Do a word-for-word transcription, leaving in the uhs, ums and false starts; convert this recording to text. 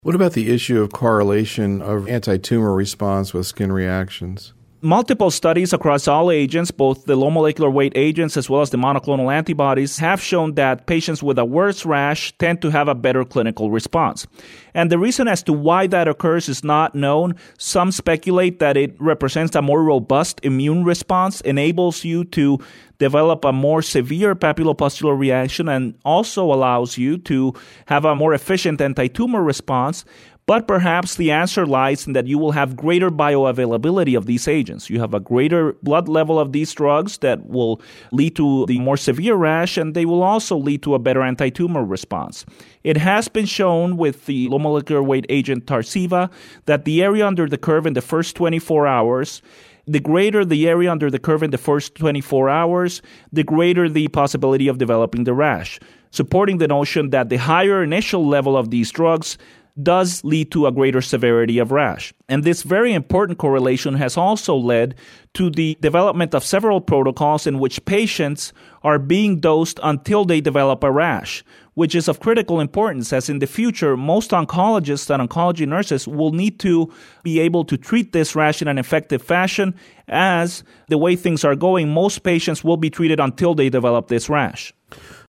What about the issue of correlation of anti-tumor response with skin reactions? Multiple studies across all agents, both the low molecular weight agents as well as the monoclonal antibodies, have shown that patients with a worse rash tend to have a better clinical response. And the reason as to why that occurs is not known. Some speculate that it represents a more robust immune response, enables you to develop a more severe papulopustular reaction, and also allows you to have a more efficient anti-tumor response. But perhaps the answer lies in that you will have greater bioavailability of these agents. You have a greater blood level of these drugs that will lead to the more severe rash, and they will also lead to a better anti-tumor response. It has been shown with the low molecular weight agent Tarceva that the area under the curve in the first twenty-four hours, the greater the area under the curve in the first twenty-four hours, the greater the possibility of developing the rash, supporting the notion that the higher initial level of these drugs does lead to a greater severity of rash. And this very important correlation has also led to the development of several protocols in which patients are being dosed until they develop a rash, which is of critical importance, as in the future, most oncologists and oncology nurses will need to be able to treat this rash in an effective fashion. As the way things are going, most patients will be treated until they develop this rash.